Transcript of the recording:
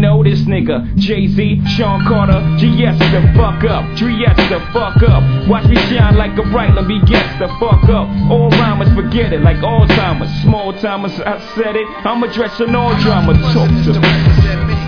know this nigga. Jay-Z, Sean Carter, GS the fuck up. GS the fuck up. Watch me shine like a bright, let me guess the fuck up. All rhymers forget it like Alzheimer's. Small timers, I said it. I'm addressing all drama. Talk to me.